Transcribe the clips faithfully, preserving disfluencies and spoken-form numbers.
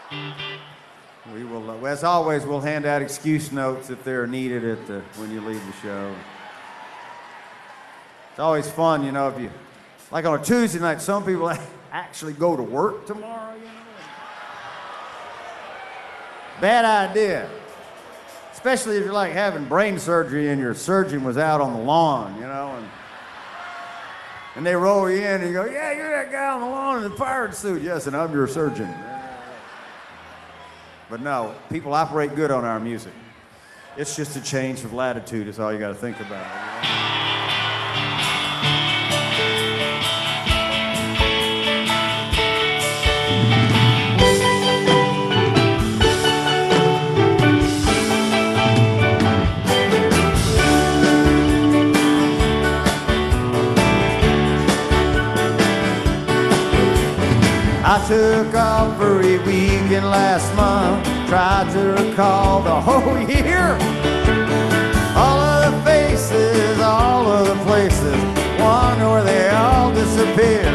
We will, uh, as always, we'll hand out excuse notes if they're needed at the, when you leave the show. It's always fun, you know, if you, like on a Tuesday night, some people actually go to work tomorrow, you know. Bad idea. Especially if you're like having brain surgery and your surgeon was out on the lawn, you know, and and they roll you in and you go, yeah, you're that guy on the lawn in the pirate suit. Yes, and I'm your surgeon. But no, people operate good on our music. It's just a change of latitude is all you got to think about. You know? I took off for a weekend last month, tried to recall the whole year. All of the faces, all of the places, wonder where they all disappeared.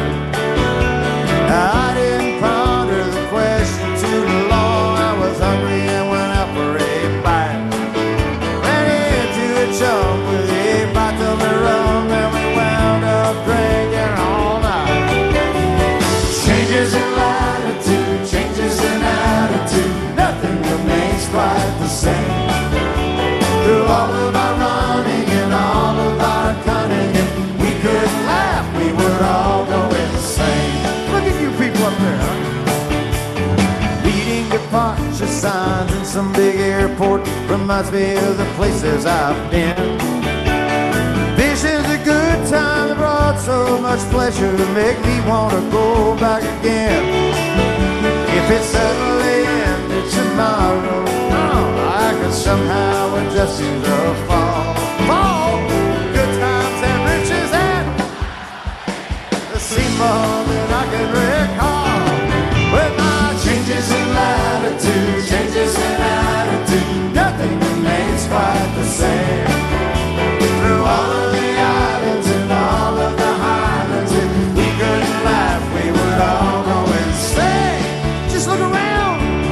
I didn't ponder the question too long, I was hungry and went out for a bite. Ran into a chum with a bottle of rum, and we wound up drinking all night. Changes in latitude, changes in attitude, nothing remains quite the same. Through all of our running and all of our cunning, if we could laugh, we would all go insane. Look at you people up there, huh? Reading departure signs in some big airport reminds me of the places I've been. Visions of good time that brought so much pleasure to make me want to go back again. If it suddenly ended tomorrow, oh, I could somehow adjust to the fall. Fall, good times and riches and the sea more than I can recall. With my changes in latitude, changes in attitude, nothing remains quite the same. Through all of the islands and all of the highlands, if we couldn't laugh, we would all go insane. Just look around.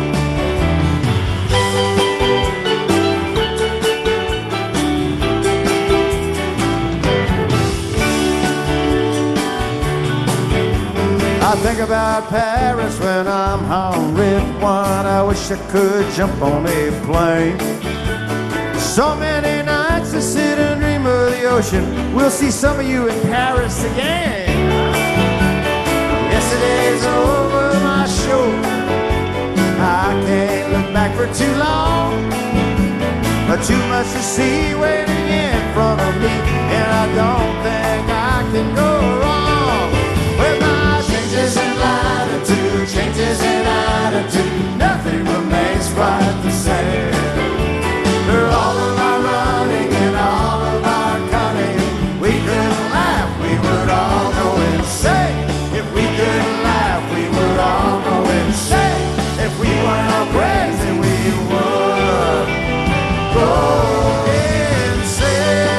I think about Paris when I'm on red wine. I wish I could jump on a plane. So many nights to sit and dream of the ocean. We'll see some of you in Paris again. Yesterday's over my shoulder. I can't look back for too long. But too much to see waiting in front of me, and I don't think I can go wrong. With my changes in latitude, changes in attitude, nothing remains quite the same. Through all of our running and all of our cunning, we couldn't laugh, we would all go insane. If we couldn't laugh, we would all go insane. If we weren't all crazy, we would go insane.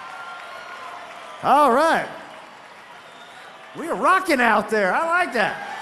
All right. We are rocking out there. I like that.